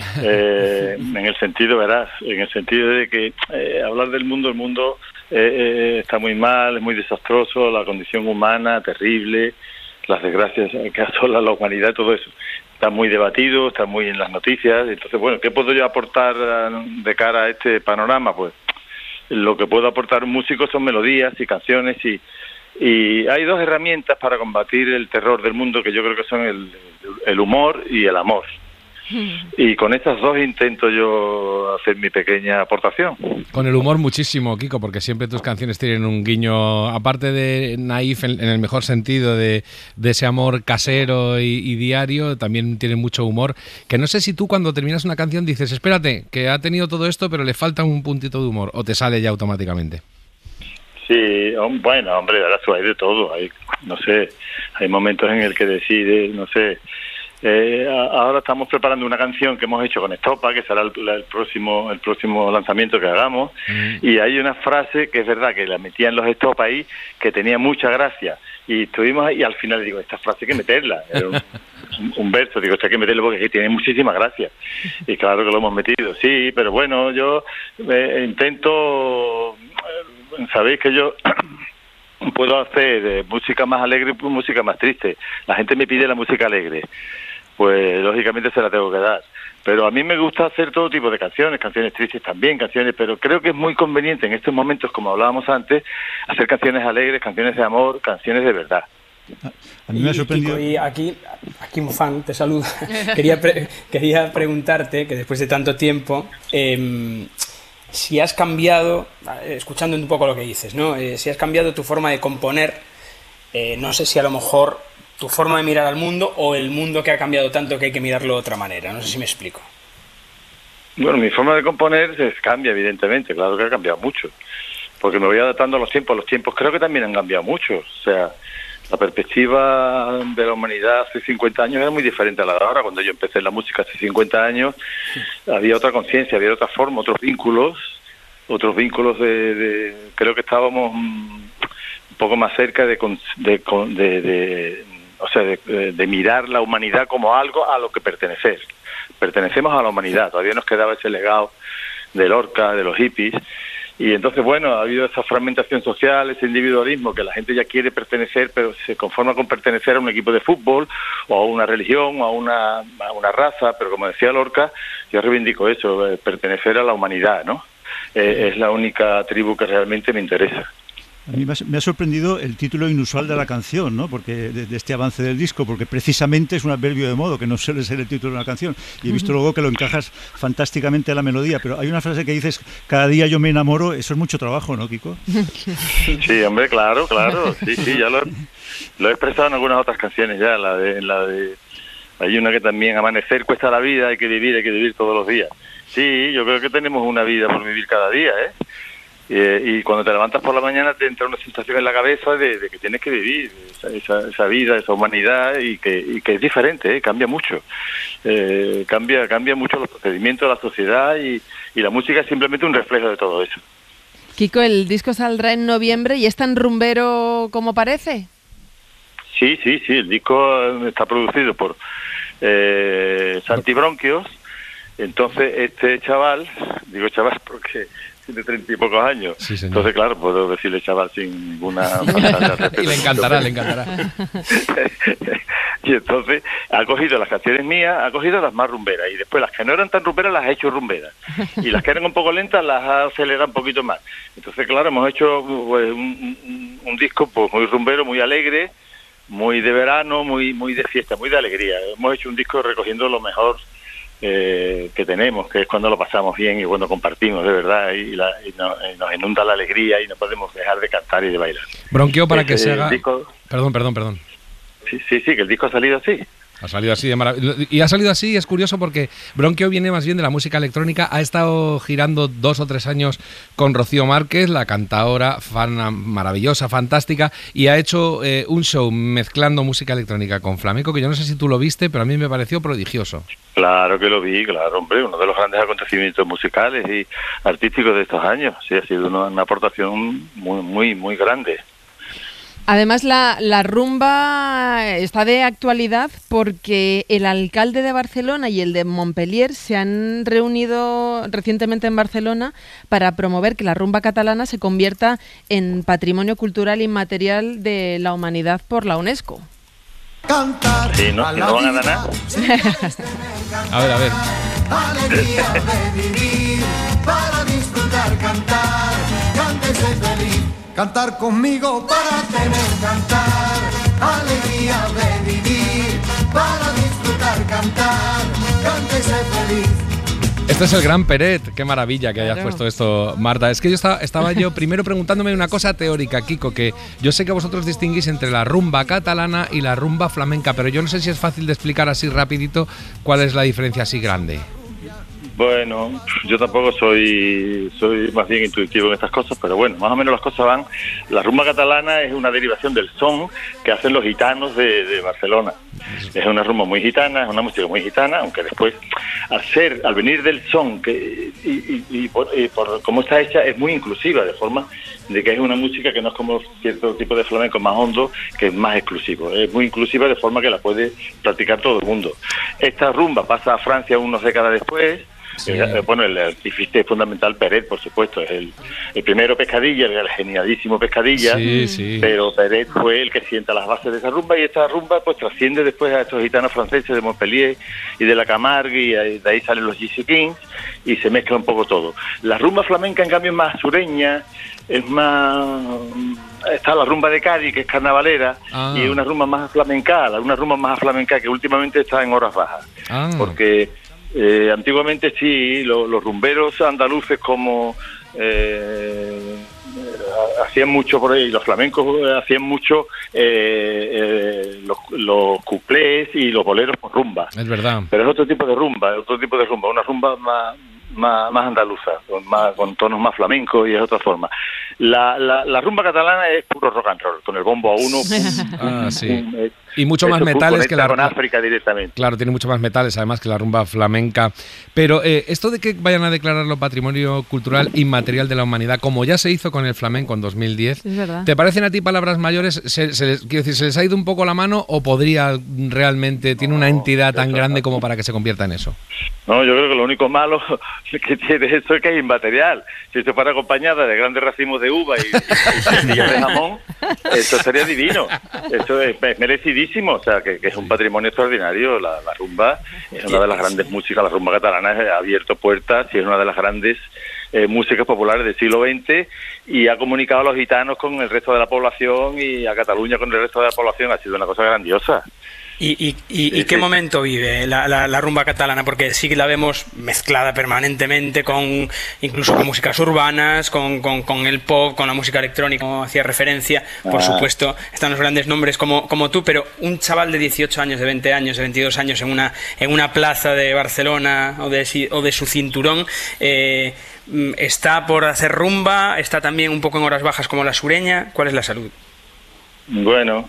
[SPEAKER 13] En el sentido, de que hablar del mundo, el mundo está muy mal, es muy desastroso, la condición humana terrible, las desgracias que asolan la humanidad, todo eso está muy debatido, está muy en las noticias. Entonces, bueno, ¿qué puedo yo aportar de cara a este panorama? Pues lo que puedo aportar un músico son melodías y canciones, y hay dos herramientas para combatir el terror del mundo que yo creo que son el humor y el amor. Y con estas dos intento yo hacer mi pequeña aportación.
[SPEAKER 6] Con el humor muchísimo, Kiko, porque siempre tus canciones tienen un guiño, aparte de naif en el mejor sentido de ese amor casero y diario, también tienen mucho humor, que no sé si tú cuando terminas una canción dices, espérate, que ha tenido todo esto pero le falta un puntito de humor, o te sale ya automáticamente.
[SPEAKER 13] Sí, bueno, hombre, ahora hay de todo, hay momentos en el que decides, ahora estamos preparando una canción que hemos hecho con Estopa, que será el próximo lanzamiento que hagamos, y hay una frase que es verdad que la metía en los Estopa ahí, que tenía mucha gracia, y estuvimos ahí, y al final digo, esta frase hay que meterla, era un verso, digo, esto hay que meterlo porque tiene muchísima gracia, y claro que lo hemos metido, sí, pero bueno, yo intento, sabéis que yo puedo hacer música más alegre y música más triste. La gente me pide la música alegre, pues lógicamente se la tengo que dar. Pero a mí me gusta hacer todo tipo de canciones tristes también, pero creo que es muy conveniente en estos momentos, como hablábamos antes, hacer canciones alegres, canciones de amor, canciones de verdad.
[SPEAKER 4] A mí me ha sorprendido.
[SPEAKER 10] Kiko, y aquí un fan te saluda. Quería preguntarte, que después de tanto tiempo, si has cambiado, escuchando un poco lo que dices, ¿no? Si has cambiado tu forma de componer, no sé si a lo mejor tu forma de mirar al mundo o el mundo que ha cambiado tanto que hay que mirarlo de otra manera. No sé si me explico.
[SPEAKER 13] Bueno, mi forma de componer cambia, evidentemente, claro que ha cambiado mucho, porque me voy adaptando a los tiempos creo que también han cambiado mucho, o sea, la perspectiva de la humanidad hace 50 años era muy diferente a la de ahora. Cuando yo empecé en la música hace 50 años, había otra conciencia, había otra forma, otros vínculos creo que estábamos un poco más cerca de mirar la humanidad como algo a lo que pertenecer. Pertenecemos a la humanidad, todavía nos quedaba ese legado de Lorca, de los hippies, y entonces, bueno, ha habido esa fragmentación social, ese individualismo, que la gente ya quiere pertenecer, pero se conforma con pertenecer a un equipo de fútbol, o a una religión, o a una raza, pero como decía Lorca, yo reivindico eso, pertenecer a la humanidad, ¿no? Es la única tribu que realmente me interesa.
[SPEAKER 4] A mí me ha sorprendido el título inusual de la canción, ¿no? Porque de este avance del disco, porque precisamente es un adverbio de modo, que no suele ser el título de una canción. Y he visto luego que lo encajas fantásticamente a la melodía, pero hay una frase que dices, cada día yo me enamoro, eso es mucho trabajo, ¿no, Kiko?
[SPEAKER 13] Sí, hombre, claro, sí, ya lo he expresado en algunas otras canciones ya, la de hay una que también, amanecer cuesta la vida, hay que vivir todos los días. Sí, yo creo que tenemos una vida por vivir cada día, ¿eh? Y cuando te levantas por la mañana te entra una sensación en la cabeza de que tienes que vivir esa vida, esa humanidad, y que es diferente, cambia mucho. Cambia mucho los procedimientos de la sociedad, y la música es simplemente un reflejo de todo eso.
[SPEAKER 3] Kiko, el disco saldrá en noviembre y es tan rumbero como parece.
[SPEAKER 13] Sí, el disco está producido por Santi Bronquios. Entonces este chaval, digo chaval porque tiene 30 y pocos años, sí, entonces claro, puedo decirle chaval sin ninguna pantalla.
[SPEAKER 6] Y le encantará.
[SPEAKER 13] Y entonces ha cogido las canciones mías, ha cogido las más rumberas, y después las que no eran tan rumberas las ha hecho rumberas, y las que eran un poco lentas las ha acelerado un poquito más. Entonces claro, hemos hecho pues, un disco pues muy rumbero, muy alegre, muy de verano, muy de fiesta, muy de alegría. Hemos hecho un disco recogiendo lo mejor que tenemos, que es cuando lo pasamos bien y cuando compartimos de verdad, y nos inunda la alegría y no podemos dejar de cantar y de bailar.
[SPEAKER 6] Bronquio, para que se haga...
[SPEAKER 13] Disco...
[SPEAKER 6] Perdón.
[SPEAKER 13] Sí, que el disco ha salido así.
[SPEAKER 6] Ha salido así de y ha salido así, es curioso porque Bronquio viene más bien de la música electrónica, ha estado girando 2 o 3 años con Rocío Márquez, la cantaora maravillosa, fantástica, y ha hecho un show mezclando música electrónica con flamenco, que yo no sé si tú lo viste, pero a mí me pareció prodigioso.
[SPEAKER 13] Claro que lo vi, claro, hombre, uno de los grandes acontecimientos musicales y artísticos de estos años. Sí, ha sido una aportación muy grande.
[SPEAKER 3] Además, la rumba está de actualidad porque el alcalde de Barcelona y el de Montpellier se han reunido recientemente en Barcelona para promover que la rumba catalana se convierta en patrimonio cultural inmaterial de la humanidad por la UNESCO.
[SPEAKER 12] Cantar,
[SPEAKER 13] sí, no van a dar nada.
[SPEAKER 6] A ver.
[SPEAKER 12] Alegría de vivir, para disfrutar, cantar, cántese feliz. Cantar conmigo para tener cantar, alegría de vivir, para disfrutar, cantar, cántese feliz.
[SPEAKER 6] Este es el Gran Peret, qué maravilla que hayas puesto esto, Marta. Es que yo estaba primero preguntándome una cosa teórica, Kiko, que yo sé que vosotros distinguís entre la rumba catalana y la rumba flamenca, pero yo no sé si es fácil de explicar así rapidito cuál es la diferencia así grande.
[SPEAKER 13] Bueno, yo tampoco soy más bien intuitivo en estas cosas, pero bueno, más o menos las cosas van. La rumba catalana es una derivación del son que hacen los gitanos de Barcelona. Es una rumba muy gitana, es una música muy gitana, aunque después, al venir del son por cómo está hecha, es muy inclusiva, de forma de que es una música que no es como cierto tipo de flamenco más hondo, que es más exclusivo. Es muy inclusiva de forma que la puede practicar todo el mundo. Esta rumba pasa a Francia unas décadas después,
[SPEAKER 6] Sí.
[SPEAKER 13] Bueno, el artífice fundamental, Peret, por supuesto, es el primero Pescadilla, el genialísimo Pescadilla, pero Peret fue el que sienta las bases de esa rumba, y esta rumba pues trasciende después a estos gitanos franceses de Montpellier y de la Camargue, y de ahí salen los Gypsy Kings, y se mezcla un poco todo. La rumba flamenca, en cambio, es más sureña, es más... Está la rumba de Cádiz, que es carnavalera, y una rumba más flamencada, que últimamente está en horas bajas. Porque antiguamente sí, los rumberos andaluces como hacían mucho por ahí, los flamencos hacían mucho los cuplés y los boleros por rumba.
[SPEAKER 6] Es verdad.
[SPEAKER 13] Pero es otro tipo de rumba, una rumba más andaluza, con tonos más flamencos, y es otra forma. La rumba catalana es puro rock and roll, con el bombo a uno.
[SPEAKER 6] Y mucho más metales que la
[SPEAKER 13] con África directamente.
[SPEAKER 6] Claro, tiene mucho más metales además que la rumba flamenca. Pero esto de que vayan a declararlo Patrimonio Cultural Inmaterial de la Humanidad, como ya se hizo con el flamenco en 2010,
[SPEAKER 3] es verdad.
[SPEAKER 6] ¿Te parecen a ti palabras mayores? Quiero decir, ¿se les ha ido un poco la mano o podría realmente, tiene una entidad tan grande como para que se convierta en eso?
[SPEAKER 13] No, yo creo que lo único malo que tiene eso es que es inmaterial. Si esto fuera acompañada de grandes racimos de uva y tortillas de jamón, eso sería divino. Eso es merecidísimo, o sea, que es un patrimonio extraordinario. La rumba es una de las grandes músicas, la rumba catalana ha abierto puertas y es una de las grandes músicas populares del siglo XX, y ha comunicado a los gitanos con el resto de la población y a Cataluña con el resto de la población. Ha sido una cosa grandiosa.
[SPEAKER 10] ¿Y qué momento vive la rumba catalana? Porque sí que la vemos mezclada permanentemente incluso con músicas urbanas, con el pop, con la música electrónica, como hacía referencia. Por supuesto, están los grandes nombres como tú, pero un chaval de 18 años, de 20 años, de 22 años en una plaza de Barcelona o de su cinturón, ¿está por hacer rumba? ¿Está también un poco en horas bajas como la sureña? ¿Cuál es la salud?
[SPEAKER 13] Bueno,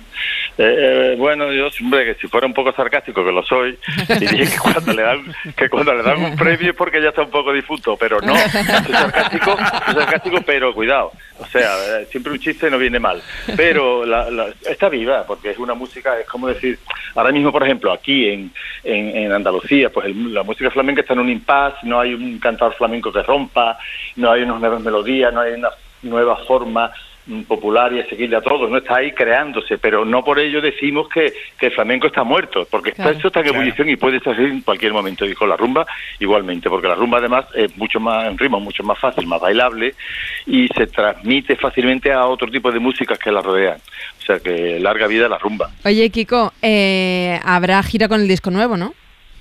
[SPEAKER 13] yo, hombre, que si fuera un poco sarcástico, que lo soy, diría que cuando le dan un premio es porque ya está un poco difunto, pero no, soy sarcástico, pero cuidado, o sea, siempre un chiste no viene mal, pero está viva, porque es una música, es como decir, ahora mismo, por ejemplo, aquí en Andalucía, pues la música flamenca está en un impasse, no hay un cantador flamenco que rompa, no hay unas nuevas melodías, no hay una nueva forma popular y asequible a todos, no está ahí creándose, pero no por ello decimos que el flamenco está muerto, porque eso está en ebullición y puede estar en cualquier momento, y con la rumba igualmente, porque la rumba además es mucho más, en ritmo mucho más fácil, más bailable, y se transmite fácilmente a otro tipo de músicas que la rodean, o sea que larga vida la rumba.
[SPEAKER 3] Oye, Kiko, habrá gira con el disco nuevo, ¿no?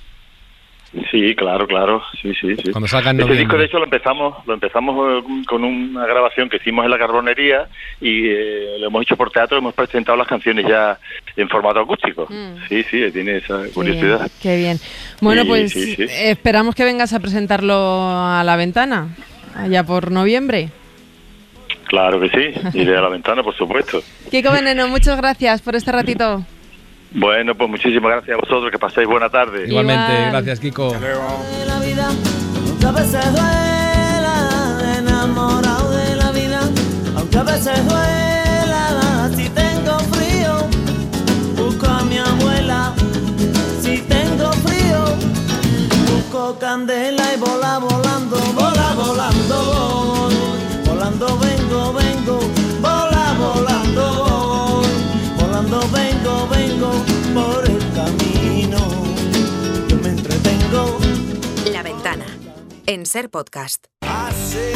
[SPEAKER 13] Sí, claro, sí.
[SPEAKER 6] Cuando salga en
[SPEAKER 13] este
[SPEAKER 6] noviembre.
[SPEAKER 13] disco, de hecho, lo empezamos con una grabación que hicimos en la Carbonería, y lo hemos hecho por teatro, hemos presentado las canciones ya en formato acústico. Sí, tiene esa curiosidad.
[SPEAKER 3] Qué bien. Bueno, pues esperamos que vengas a presentarlo a La Ventana, allá por noviembre.
[SPEAKER 13] Claro que sí, iré a La Ventana, por supuesto.
[SPEAKER 3] Kiko Veneno, muchas gracias por este ratito.
[SPEAKER 13] Bueno, pues muchísimas gracias a vosotros, que paséis buena tarde.
[SPEAKER 6] Igualmente, gracias, Kiko.
[SPEAKER 12] Hasta luego. La vida, muchas veces duela, enamorado de la vida, aunque a veces duela. Si tengo frío, busco a mi abuela. Si tengo frío, busco candela y volando, volando vengo, volando vengo por el camino, yo me entretengo.
[SPEAKER 1] La Ventana, en Ser Podcast.
[SPEAKER 12] Hace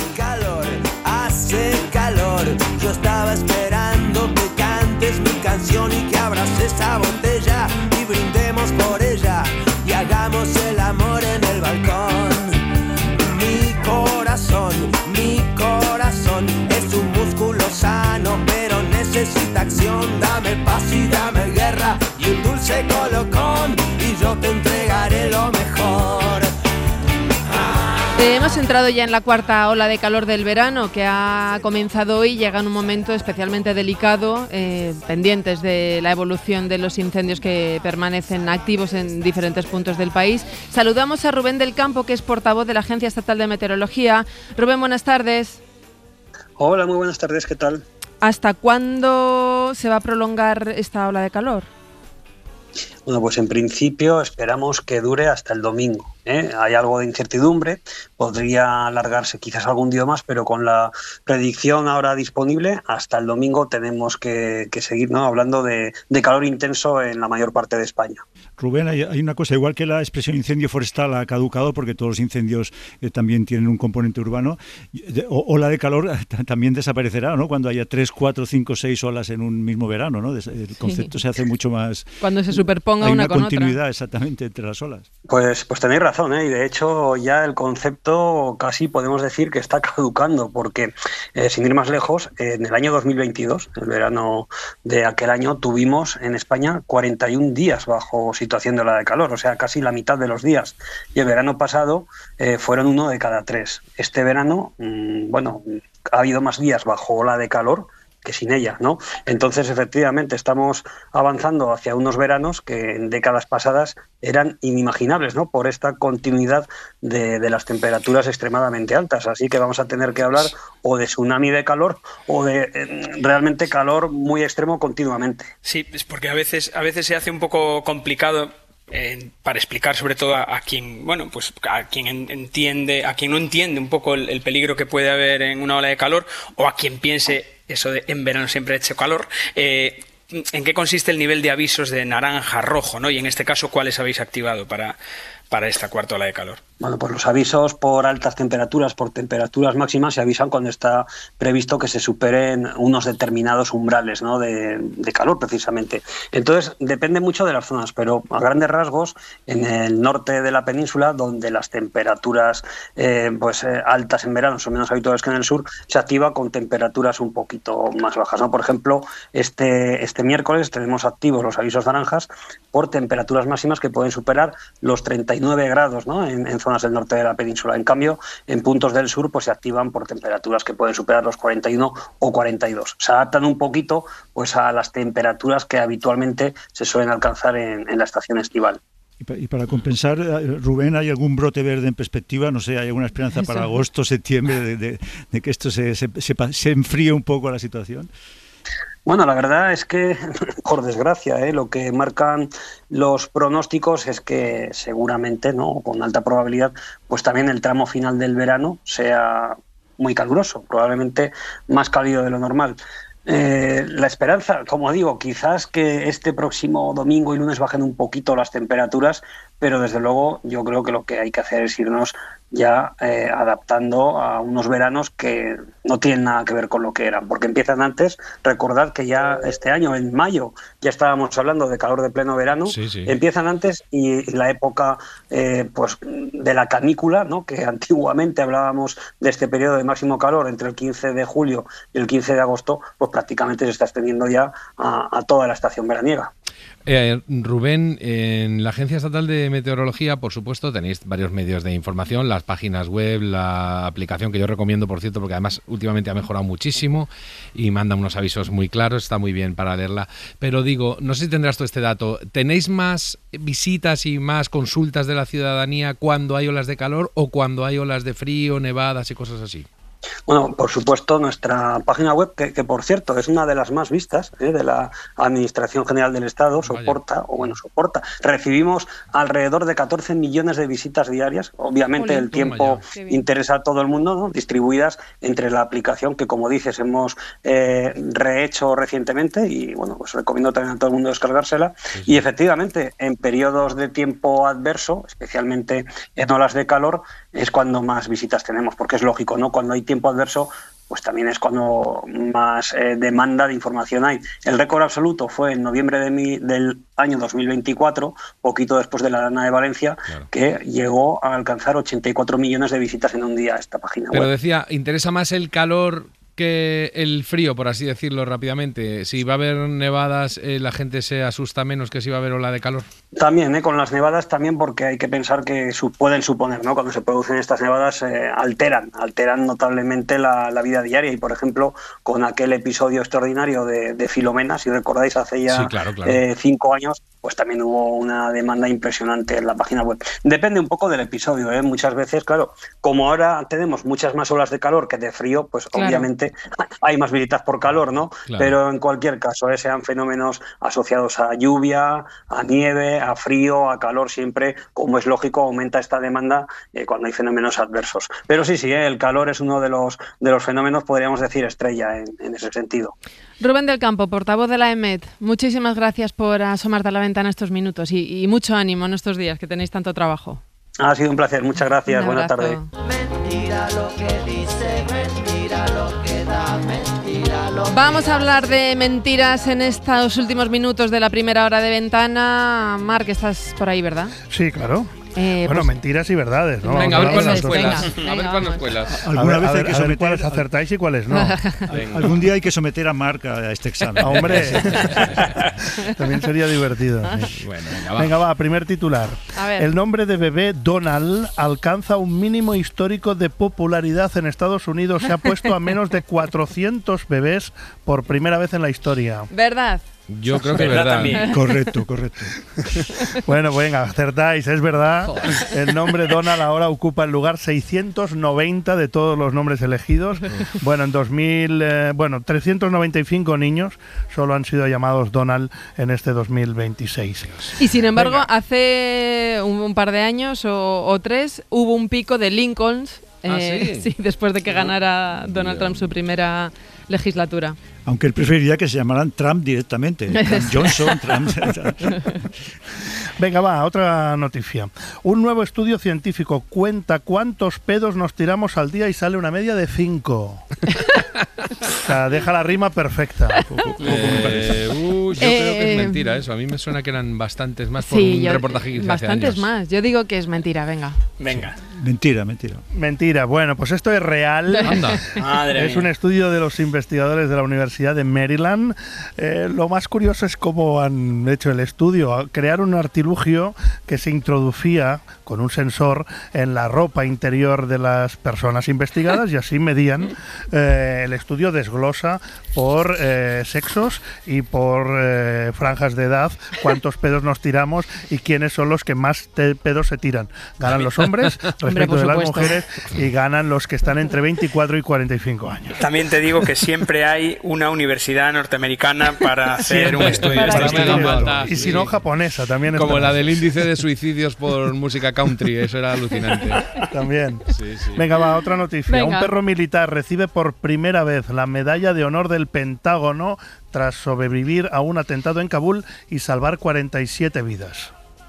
[SPEAKER 12] calor, yo estaba esperando que cantes mi canción y que abras esa botella y brindemos por ella y hagamos el amor en el balcón. Mi corazón es un músculo sano, pero necesita acción. Dame paz y dame guerra y un dulce colocón y yo te entregaré lo mejor.
[SPEAKER 3] Hemos entrado ya en la cuarta ola de calor del verano que ha comenzado hoy. Llega en un momento especialmente delicado, pendientes de la evolución de los incendios que permanecen activos en diferentes puntos del país. Saludamos a Rubén del Campo, que es portavoz de la Agencia Estatal de Meteorología. Rubén, buenas tardes.
[SPEAKER 14] Hola, muy buenas tardes, ¿qué tal?
[SPEAKER 3] ¿Hasta cuándo se va a prolongar esta ola de calor?
[SPEAKER 14] Bueno, pues en principio esperamos que dure hasta el domingo. Hay algo de incertidumbre, podría alargarse quizás algún día más, pero con la predicción ahora disponible, hasta el domingo tenemos que seguir, ¿no?, hablando de calor intenso en la mayor parte de España.
[SPEAKER 4] Rubén, hay una cosa, igual que la expresión incendio forestal ha caducado, porque todos los incendios también tienen un componente urbano, ola de calor también desaparecerá, ¿no?, cuando haya 3, 4, 5, 6 olas en un mismo verano, ¿no? El concepto se hace mucho más...
[SPEAKER 3] Cuando se superponga
[SPEAKER 4] hay
[SPEAKER 3] una con otra.
[SPEAKER 4] Hay una continuidad exactamente entre las olas.
[SPEAKER 14] Pues tenéis razón, y de hecho ya el concepto casi podemos decir que está caducando, porque sin ir más lejos, en el año 2022, el verano de aquel año, tuvimos en España 41 días bajo situación de ola de calor, o sea, casi la mitad de los días. Y el verano pasado fueron 1 de cada 3. Este verano, ha habido más días bajo ola de calor que sin ella, ¿no? Entonces, efectivamente, estamos avanzando hacia unos veranos que en décadas pasadas eran inimaginables, ¿no?, por esta continuidad de las temperaturas extremadamente altas. Así que vamos a tener que hablar o de tsunami de calor o de realmente calor muy extremo continuamente.
[SPEAKER 10] Sí, es porque a veces se hace un poco complicado para explicar, sobre todo a quien, a quien entiende, a quien no entiende un poco el peligro que puede haber en una ola de calor, o a quien piense eso de en verano siempre ha hecho calor. ¿En qué consiste el nivel de avisos de naranja, rojo, ¿no? Y en este caso, ¿cuáles habéis activado para esta cuarta ola de calor?
[SPEAKER 14] Bueno, pues los avisos por altas temperaturas, por temperaturas máximas, se avisan cuando está previsto que se superen unos determinados umbrales, ¿no?, de calor, precisamente. Entonces, depende mucho de las zonas, pero a grandes rasgos, en el norte de la península, donde las temperaturas altas en verano son menos habituales que en el sur, se activa con temperaturas un poquito más bajas, ¿no? Por ejemplo, este miércoles tenemos activos los avisos naranjas por temperaturas máximas que pueden superar los 39 grados, ¿no?, en zonas del norte de la península. En cambio, en puntos del sur pues se activan por temperaturas que pueden superar los 41 o 42. Se adaptan un poquito pues a las temperaturas que habitualmente se suelen alcanzar en la estación estival.
[SPEAKER 4] Y para compensar, Rubén, ¿hay algún brote verde en perspectiva? No sé, ¿hay alguna esperanza para agosto, septiembre de que esto se enfríe un poco la situación?
[SPEAKER 14] Bueno, la verdad es que, por desgracia, lo que marcan los pronósticos es que seguramente, ¿no?, con alta probabilidad, pues también el tramo final del verano sea muy caluroso, probablemente más cálido de lo normal. La esperanza, como digo, quizás que este próximo domingo y lunes bajen un poquito las temperaturas, pero desde luego yo creo que lo que hay que hacer es irnos ya adaptando a unos veranos que no tienen nada que ver con lo que eran, porque empiezan antes. Recordad que ya este año, en mayo, ya estábamos hablando de calor de pleno verano. Sí. Empiezan antes, y la época de la canícula, ¿no?, que antiguamente hablábamos de este periodo de máximo calor entre el 15 de julio y el 15 de agosto, pues prácticamente se está extendiendo ya a toda la estación veraniega.
[SPEAKER 6] Rubén, en la Agencia Estatal de Meteorología, por supuesto, tenéis varios medios de información, las páginas web, la aplicación que yo recomiendo, por cierto, porque además últimamente ha mejorado muchísimo y manda unos avisos muy claros, está muy bien para leerla. Pero digo, no sé si tendrás tú este dato, ¿tenéis más visitas y más consultas de la ciudadanía cuando hay olas de calor o cuando hay olas de frío, nevadas y cosas así?
[SPEAKER 14] Bueno, por supuesto, nuestra página web, que por cierto es una de las más vistas de la Administración General del Estado, soporta. Recibimos alrededor de 14 millones de visitas diarias. Obviamente el tiempo interesa a todo el mundo, ¿no?, distribuidas entre la aplicación que, como dices, hemos rehecho recientemente, y bueno, pues recomiendo también a todo el mundo descargársela. Sí. Y efectivamente, en periodos de tiempo adverso, especialmente en olas de calor, es cuando más visitas tenemos, porque es lógico, ¿no? Cuando hay tiempo adverso, pues también es cuando más demanda de información hay. El récord absoluto fue en noviembre del año 2024, poquito después de la Dana de Valencia, claro, que llegó a alcanzar 84 millones de visitas en un día a esta página web.
[SPEAKER 6] Pero decía, ¿interesa más el calor que el frío, por así decirlo rápidamente? Si va a haber nevadas, la gente se asusta menos que si va a haber ola de calor.
[SPEAKER 14] También, con las nevadas también, porque hay que pensar que pueden suponer, ¿no?, cuando se producen estas nevadas alteran notablemente la vida diaria. Y por ejemplo, con aquel episodio extraordinario de Filomena, si recordáis, hace ya 5 años, pues también hubo una demanda impresionante en la página web. Depende un poco del episodio, ¿eh? Muchas veces, claro, como ahora tenemos muchas más olas de calor que de frío, pues
[SPEAKER 3] Claro.
[SPEAKER 14] obviamente hay más visitas por calor, ¿no?
[SPEAKER 6] Claro.
[SPEAKER 14] Pero en cualquier caso, sean fenómenos asociados a lluvia, a nieve, a frío, a calor, siempre, como es lógico, aumenta esta demanda cuando hay fenómenos adversos. Pero sí, el calor es uno de los fenómenos, podríamos decir, estrella en ese sentido.
[SPEAKER 3] Rubén del Campo, portavoz de la EMET, muchísimas gracias por asomarte a la ventana estos minutos y mucho ánimo en estos días que tenéis tanto trabajo.
[SPEAKER 14] Ha sido un placer, muchas gracias,
[SPEAKER 3] Un
[SPEAKER 14] buena
[SPEAKER 3] abrazo.
[SPEAKER 14] tarde.
[SPEAKER 12] Mentira lo que dice, mentira lo que da, mentira lo que
[SPEAKER 3] Vamos a hablar de mentiras en estos últimos minutos de la primera hora de ventana. Marc, estás por ahí, ¿verdad?
[SPEAKER 11] Sí, claro.
[SPEAKER 3] Bueno,
[SPEAKER 11] pues, mentiras y verdades, ¿no?
[SPEAKER 6] Venga, a ver
[SPEAKER 11] Vamos
[SPEAKER 6] cuál nos
[SPEAKER 11] las dos.
[SPEAKER 6] cuelas.
[SPEAKER 3] Venga,
[SPEAKER 6] A ver cuál nos
[SPEAKER 3] vamos.
[SPEAKER 6] cuelas.
[SPEAKER 4] Alguna vez hay que
[SPEAKER 11] a ver
[SPEAKER 4] someter
[SPEAKER 11] cuáles acertáis y cuáles no.
[SPEAKER 4] algún día hay que someter a Marc a este examen.
[SPEAKER 11] Ah, hombre, también sería divertido.
[SPEAKER 6] Bueno,
[SPEAKER 11] Venga, va, primer titular.
[SPEAKER 3] A ver.
[SPEAKER 11] El nombre de bebé Donald alcanza un mínimo histórico de popularidad en Estados Unidos. Se ha puesto a menos de 400 bebés por primera vez en la historia.
[SPEAKER 3] ¿Verdad?
[SPEAKER 6] Yo creo que es verdad.
[SPEAKER 4] Correcto.
[SPEAKER 11] Bueno, venga, acertáis, es verdad. El nombre Donald ahora ocupa el lugar 690 de todos los nombres elegidos. Bueno, en 395 niños solo han sido llamados Donald en este 2026.
[SPEAKER 3] Y sin embargo,
[SPEAKER 11] Venga.
[SPEAKER 3] hace un par de años o tres hubo un pico de Lincolns.
[SPEAKER 6] ¿Ah, sí?
[SPEAKER 3] Sí, después de que ganara Donald Trump su primera legislatura.
[SPEAKER 4] Aunque él preferiría que se llamaran Trump directamente. Trump Johnson, Trump.
[SPEAKER 11] Venga, va, otra noticia. Un nuevo estudio científico cuenta cuántos pedos nos tiramos al día y sale una media de 5. O sea, deja la rima perfecta.
[SPEAKER 6] Yo creo que es mentira eso. A mí me suena que eran bastantes más por
[SPEAKER 3] Sí,
[SPEAKER 6] un reportaje que hice hace
[SPEAKER 3] bastantes
[SPEAKER 6] años.
[SPEAKER 3] más. Yo digo que es mentira, venga.
[SPEAKER 10] Venga.
[SPEAKER 4] Mentira.
[SPEAKER 11] Mentira. Bueno, pues esto es real.
[SPEAKER 6] Anda.
[SPEAKER 10] Madre
[SPEAKER 11] Es
[SPEAKER 10] mía.
[SPEAKER 11] un estudio de los investigadores de la Universidad de Maryland. Lo más curioso es cómo han hecho el estudio. Crearon un artilugio que se introducía con un sensor en la ropa interior de las personas investigadas y así medían. El estudio desglosa por sexos y por franjas de edad cuántos pedos nos tiramos y quiénes son los que más pedos se tiran. Ganan los hombres respecto
[SPEAKER 3] por
[SPEAKER 11] de las
[SPEAKER 3] supuesto.
[SPEAKER 11] mujeres y ganan los que están entre 24 y 45 años.
[SPEAKER 10] También te digo que siempre hay una universidad norteamericana para hacer un estudio de este
[SPEAKER 6] Para
[SPEAKER 10] estilo.
[SPEAKER 6] hacer falta,
[SPEAKER 11] Y si no, japonesa también.
[SPEAKER 6] Como
[SPEAKER 11] está.
[SPEAKER 6] la del índice de suicidios por música country, eso era alucinante.
[SPEAKER 11] También.
[SPEAKER 6] Sí, sí.
[SPEAKER 11] Venga, va, otra noticia.
[SPEAKER 3] Venga.
[SPEAKER 11] Un perro militar recibe por primera vez la medalla de honor del Pentágono tras sobrevivir a un atentado en Kabul y salvar 47 vidas.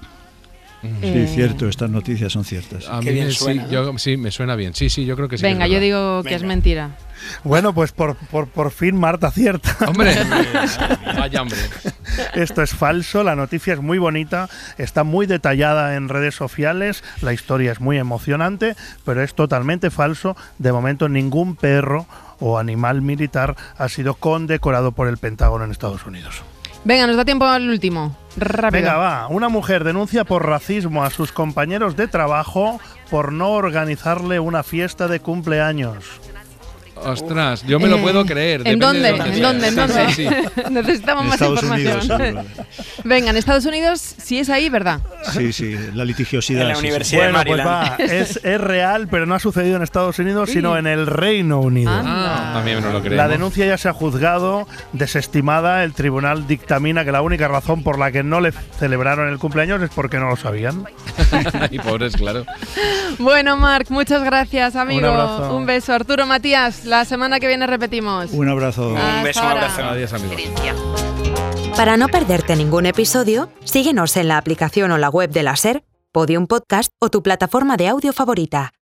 [SPEAKER 4] Sí, cierto, estas noticias son ciertas.
[SPEAKER 6] A
[SPEAKER 10] Qué
[SPEAKER 6] mí
[SPEAKER 10] bien
[SPEAKER 6] me-
[SPEAKER 10] suena,
[SPEAKER 6] sí,
[SPEAKER 10] ¿no?
[SPEAKER 6] sí, me suena bien. Sí, yo creo que sí. que es
[SPEAKER 3] Venga, yo
[SPEAKER 6] verdad.
[SPEAKER 3] digo que es
[SPEAKER 10] Venga.
[SPEAKER 3] mentira.
[SPEAKER 11] Bueno, pues por fin Marta acierta.
[SPEAKER 6] Hombre, vaya hombre.
[SPEAKER 11] Esto es falso, la noticia es muy bonita, está muy detallada en redes sociales, la historia es muy emocionante, pero es totalmente falso. De momento ningún perro o animal militar ha sido condecorado por el Pentágono en Estados Unidos.
[SPEAKER 3] Venga, nos da tiempo al último. Rápido.
[SPEAKER 11] Venga, va. Una mujer denuncia por racismo a sus compañeros de trabajo por no organizarle una fiesta de cumpleaños.
[SPEAKER 6] Ostras, yo me lo puedo creer.
[SPEAKER 3] ¿En
[SPEAKER 6] depende
[SPEAKER 3] dónde?
[SPEAKER 6] de
[SPEAKER 3] ¿En dónde? ¿En
[SPEAKER 6] sea.
[SPEAKER 3] dónde?
[SPEAKER 6] Sí, sí.
[SPEAKER 3] Necesitamos
[SPEAKER 4] En
[SPEAKER 3] más
[SPEAKER 4] Estados
[SPEAKER 3] información.
[SPEAKER 4] Unidos,
[SPEAKER 3] Venga, en Estados Unidos, si es ahí, ¿verdad?
[SPEAKER 4] sí, la litigiosidad.
[SPEAKER 10] En la
[SPEAKER 4] sí, sí.
[SPEAKER 10] universidad. de
[SPEAKER 11] Bueno, pues
[SPEAKER 10] Maryland.
[SPEAKER 11] va, es real, pero no ha sucedido en Estados Unidos, sino en el Reino Unido.
[SPEAKER 3] Anda.
[SPEAKER 6] También no lo creemos.
[SPEAKER 11] La denuncia ya se ha juzgado, desestimada. El tribunal dictamina que la única razón por la que no le celebraron el cumpleaños es porque no lo sabían.
[SPEAKER 6] Y pobres, claro.
[SPEAKER 3] Bueno, Marc, muchas gracias, amigo.
[SPEAKER 11] Un abrazo.
[SPEAKER 3] Un beso. Arturo, Matías, la semana que viene repetimos.
[SPEAKER 4] Un abrazo.
[SPEAKER 3] Hasta
[SPEAKER 10] Un beso, un
[SPEAKER 3] ahora.
[SPEAKER 10] abrazo.
[SPEAKER 6] Adiós, amigos.
[SPEAKER 1] Para no perderte ningún episodio, síguenos en la aplicación o la web de la SER, Podium Podcast o tu plataforma de audio favorita.